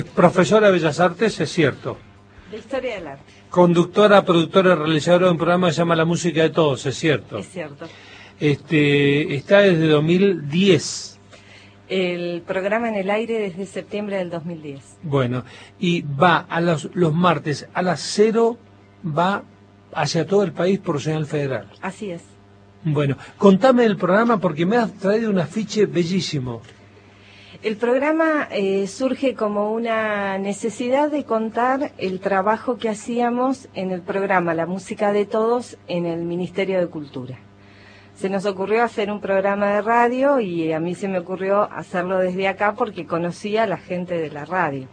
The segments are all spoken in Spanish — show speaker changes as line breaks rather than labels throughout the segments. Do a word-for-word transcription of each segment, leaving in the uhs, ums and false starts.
Profesora de Bellas Artes, es cierto.
De Historia del Arte.
Conductora, productora, realizadora de un programa que se llama La Música de Todos, es cierto.
Es cierto.
Este, está desde dos mil diez.
El programa en el aire desde septiembre del dos mil diez.
Bueno, y va a los, los martes a las cero, va hacia todo el país por señal federal.
Así es.
Bueno, contame del programa porque me has traído un afiche bellísimo.
El programa eh, surge como una necesidad de contar el trabajo que hacíamos en el programa La Música de Todos en el Ministerio de Cultura. Se nos ocurrió hacer un programa de radio y a mí se me ocurrió hacerlo desde acá porque conocía a la gente de la radio.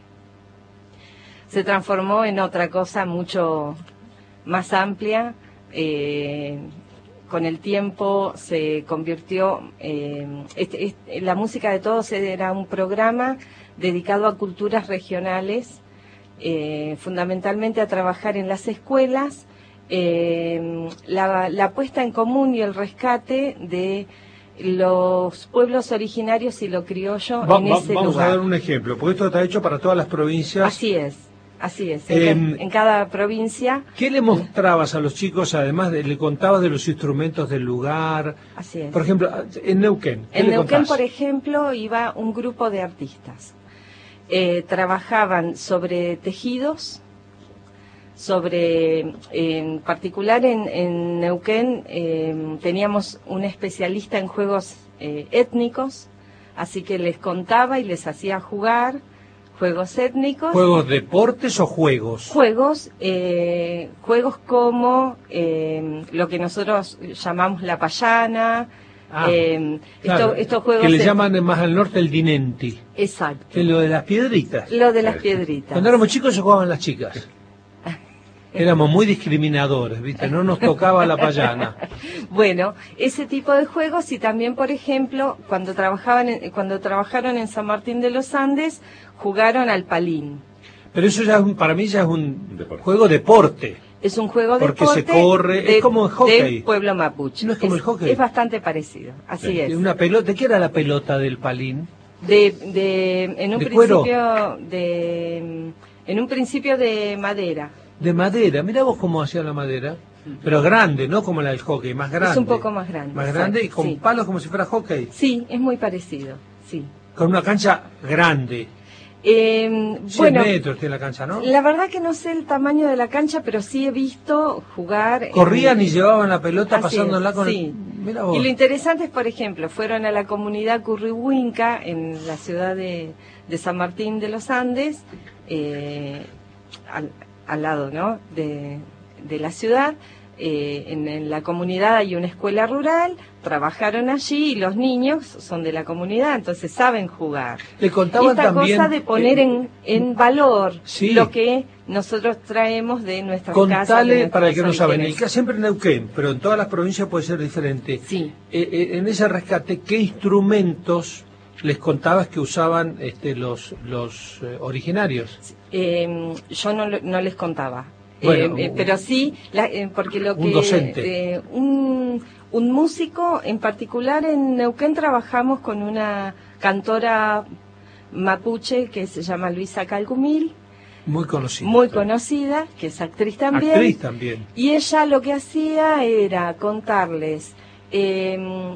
Se transformó en otra cosa mucho más amplia. Eh, con el tiempo se convirtió, eh, este, este, La Música de Todos era un programa dedicado a culturas regionales, eh, fundamentalmente a trabajar en las escuelas, eh, la, la puesta en común y el rescate de los pueblos originarios y lo criollo
va,
en
va,
ese
vamos
lugar.
a dar un ejemplo, porque esto está hecho para todas las provincias.
Así es. Así es, en,
eh,
en cada provincia.
¿Qué le mostrabas a los chicos, además de, le contabas de los instrumentos del lugar?
Así es.
Por ejemplo, en Neuquén. ¿qué
En
le
Neuquén,
contás?
por ejemplo, iba un grupo de artistas. Eh, trabajaban sobre tejidos, sobre, en particular en, en Neuquén, eh, teníamos un especialista en juegos eh, étnicos, así que les contaba y les hacía jugar. Juegos étnicos.
¿Juegos deportes o juegos?
Juegos, eh, juegos como eh, lo que nosotros llamamos la payana.
Ah,
eh,
claro,
esto, estos juegos
que le
de...
llaman más al norte el dinenti.
Exacto.
Que es lo de las piedritas.
Lo de las piedritas.
Cuando éramos chicos se jugaban las chicas. Éramos muy discriminadores, ¿viste? No nos tocaba la payana.
Bueno, ese tipo de juegos y también, por ejemplo, cuando trabajaban en, cuando trabajaron en San Martín de los Andes, jugaron al palín.
Pero eso ya es un, para mí ya es un
Deporte.
juego deporte.
Es un juego
Porque
deporte
se corre,
de,
es como el hockey.
del pueblo mapuche.
No es como el hockey.
Es bastante parecido, así
Sí.
es.
Una pelota, ¿de qué era la pelota del palín?
De, de, en un
¿De cuero?
principio de, en un principio de madera.
De madera. Mirá vos cómo hacía la madera. Pero grande, no como la del hockey, más grande.
Es un poco más grande.
Más
exacto,
grande y con
sí.
palos como si fuera hockey.
Sí, es muy parecido, sí.
Con una cancha grande.
Eh,
cien
bueno,
metros tiene la cancha, ¿no?
la verdad que no sé el tamaño de la cancha, pero sí he visto jugar.
Corrían
en-
y llevaban la pelota
Así
pasándola
es,
con
sí.
el... Mirá vos.
Y lo interesante es, por ejemplo, fueron a la comunidad Currihuinca, en la ciudad de, de San Martín de los Andes, eh, al, al lado, ¿no?, de, de la ciudad. Eh, en, en la comunidad hay una escuela rural, trabajaron allí y los niños son de la comunidad, entonces saben jugar.
Le contaban
Esta
también...
cosa de poner
eh,
en, en valor
sí.
lo que nosotros traemos de nuestras casas. de
Contale, para el que no
nuestros
saben, el
orígenes.
caso siempre en Neuquén, pero en todas las provincias puede ser diferente.
Sí.
Eh, eh, en ese rescate, ¿qué instrumentos les contabas que usaban este, los, los eh, originarios?
Eh, yo no, lo- no les contaba.
Bueno,
Eh, eh, pero sí, la- eh, porque lo
un
que...
docente.
eh, un, un músico, en particular en Neuquén trabajamos con una cantora mapuche que se llama Luisa Calgumil,
Muy conocidos.
muy conocida, que es actriz también.
Actriz también.
Y ella lo que hacía era contarles eh,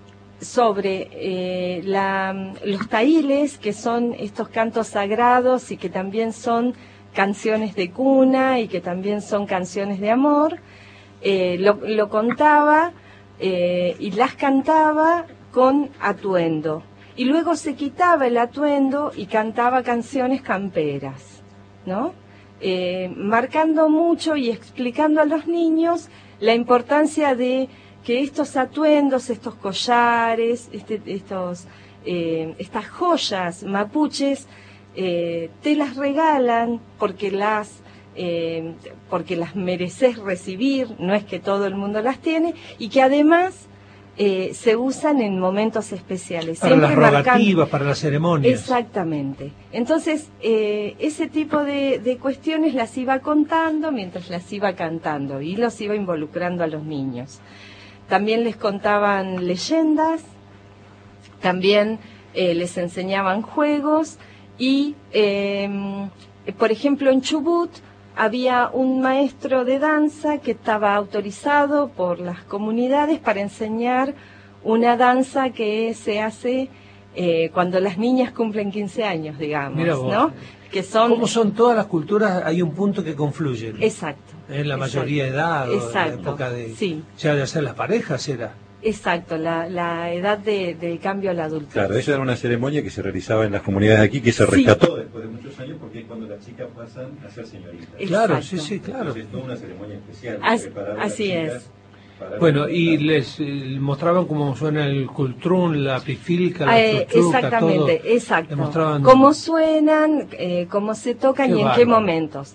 sobre eh, la, los taíles, que son estos cantos sagrados y que también son canciones de cuna y que también son canciones de amor. Eh, lo, lo contaba eh, y las cantaba con atuendo. Y luego se quitaba el atuendo y cantaba canciones camperas, ¿no? Eh, marcando mucho y explicando a los niños la importancia de que estos atuendos, estos collares, este, estos, eh, estas joyas mapuches, eh, te las regalan porque las, eh, porque las mereces recibir, no es que todo el mundo las tiene, y que además eh, se usan en momentos especiales.
Para las
siempre marcando-
rogativas, para las ceremonias.
Exactamente. Entonces, eh, ese tipo de, de cuestiones las iba contando mientras las iba cantando y los iba involucrando a los niños. También les contaban leyendas, también eh, les enseñaban juegos Y, eh, por ejemplo, en Chubut había un maestro de danza que estaba autorizado por las comunidades para enseñar una danza que se hace eh, cuando las niñas cumplen quince años, digamos, ¿no? Que son...
Como son todas las culturas, hay un punto que confluyen.
Exacto.
En la
exacto,
mayoría de edad,
exacto,
en la época de...
Sí.
Ya de hacer las parejas era.
Exacto, la, la edad de, del cambio a la adultez.
Claro, esa era una ceremonia que se realizaba en las comunidades de aquí, que se rescató sí. después de muchos años, porque es cuando las chicas pasan a ser señoritas.
Claro, sí, sí, claro.
Entonces es toda una ceremonia especial.
As, así es.
Bueno, y les eh, mostraban cómo suena el cultrún, la pifilca, la
eh,
chuchuca,
exactamente,
todo.
exacto.
Mostraban...
Cómo suenan, eh, cómo se tocan y en
bárbaro.
qué momentos.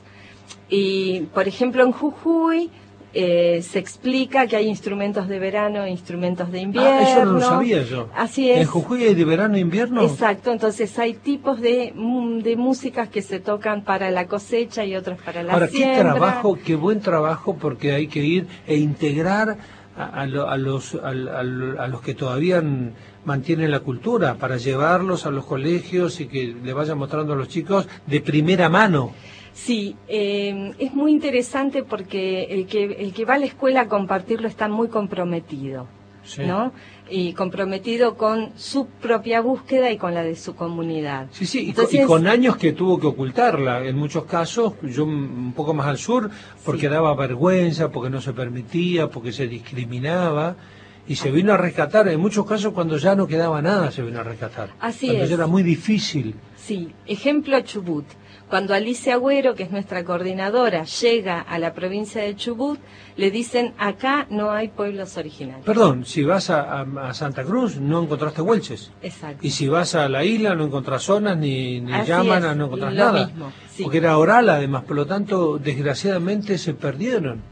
Y, por ejemplo, en Jujuy eh, se explica que hay instrumentos de verano e instrumentos de invierno.
Ah, eso no lo sabía yo.
Así es.
¿En Jujuy hay de verano e invierno?
Exacto, entonces hay tipos de, de músicas que se tocan para la cosecha y otros para la
Ahora,
siembra.
qué trabajo, qué buen trabajo, porque hay que ir e integrar a, a, lo, a, los, a, a, a los que todavía mantienen la cultura, para llevarlos a los colegios y que le vayan mostrando a los chicos de primera mano.
Sí, eh, es muy interesante porque el que el que va a la escuela a compartirlo está muy comprometido, sí. ¿no? Y comprometido con su propia búsqueda y con la de su comunidad.
Sí, sí,
Entonces,
y, con, y con años que tuvo que ocultarla. En muchos casos, yo un poco más al sur, porque sí. daba vergüenza, porque no se permitía, porque se discriminaba. Y se vino a rescatar, en muchos casos cuando ya no quedaba nada se vino a rescatar.
Así
cuando
es.
ya era muy difícil.
Sí, ejemplo Chubut. Cuando Alicia Agüero, que es nuestra coordinadora, llega a la provincia de Chubut, le dicen, acá no hay pueblos originarios.
Perdón, si vas a, a, a Santa Cruz no encontraste huelches.
Exacto.
Y si vas a la isla no encontrás zonas, ni, ni llamanas, no encontrás
lo
nada.
Mismo, sí.
Porque era oral además, por lo tanto, desgraciadamente se perdieron.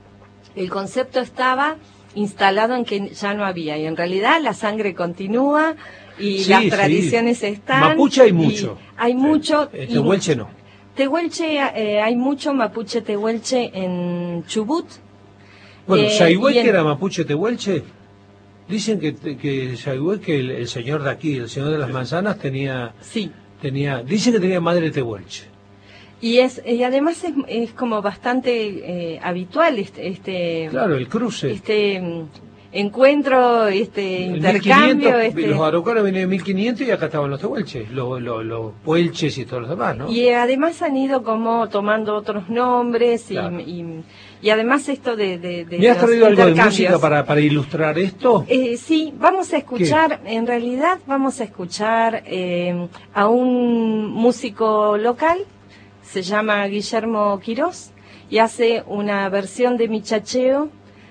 El concepto estaba instalado en que ya no había, y en realidad la sangre continúa y sí, las tradiciones sí. están.
Mapuche hay mucho.
Hay sí. mucho.
Eh, Tehuelche no.
Tehuelche eh, hay mucho, Mapuche Tehuelche en Chubut.
Bueno,
eh,
Sayhueque
en...
era Mapuche Tehuelche. Dicen que, que Sayhueque, el, el señor de aquí, el señor de las manzanas, tenía.
Sí. tenía
Dicen que tenía madre Tehuelche.
Y es y además es, es como bastante eh, habitual este, este.
Claro, el cruce.
Este. encuentro, este el intercambio.
mil quinientos,
este...
Los araucanos venían en mil quinientos y acá estaban los tehuelches, los, los, los puelches y todos los demás, ¿no?
Y además han ido como tomando otros nombres y, claro. y, y además esto de... de, de
¿Me has traído algo de música para, para ilustrar esto?
Eh, sí, vamos a escuchar, ¿qué? En realidad vamos a escuchar eh, a un músico local, se llama Guillermo Quirós, y hace una versión de Michacheo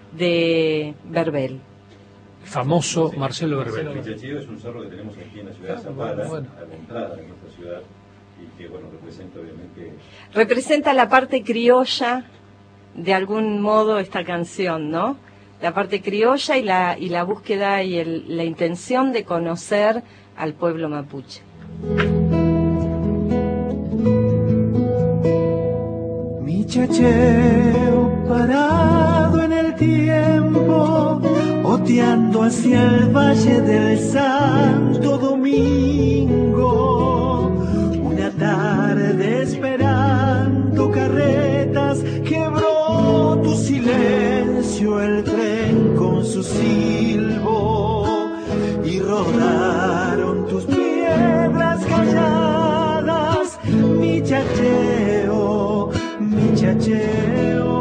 de Verbel.
Famoso sí, Marcelo Verbel.
El Michacheo es un cerro que tenemos aquí en la ciudad de Zapala, ah, bueno. a la entrada de nuestra ciudad, y que bueno, representa obviamente...
Representa la parte criolla, de algún modo, esta canción, ¿no? La parte criolla y la, y la búsqueda y el, la intención de conocer al pueblo mapuche.
Michacheo parado en el tiempo, oteando hacia el valle del Santo Domingo. Una tarde esperando carretas, quebró tu silencio el tren con su silbo y rodaron tus piedras calladas, Michacheo, Michacheo.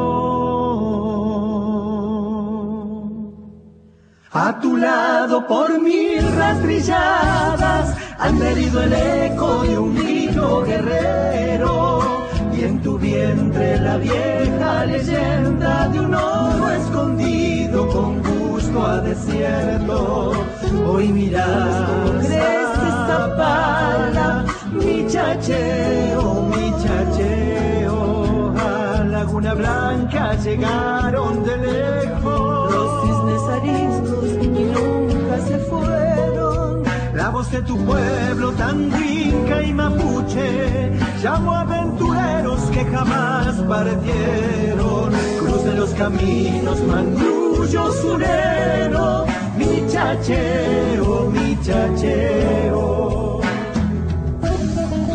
A tu lado por mil rastrilladas han herido el eco de un grito guerrero, y en tu vientre la vieja leyenda de un oro escondido con gusto a desierto. Hoy mirás cómo crece Zapala, Michacheo, Michacheo. A Laguna Blanca llegaron de lejos los cisnes ariscos y nunca se fueron. La voz de tu pueblo tan rica y mapuche llamó a aventureros que jamás partieron. Cruz de los caminos, mangrullo surero, Michacheo, Michacheo.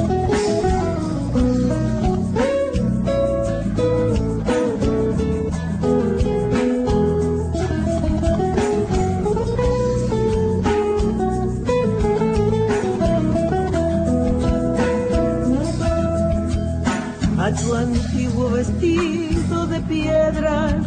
a tu antiguo vestido de piedras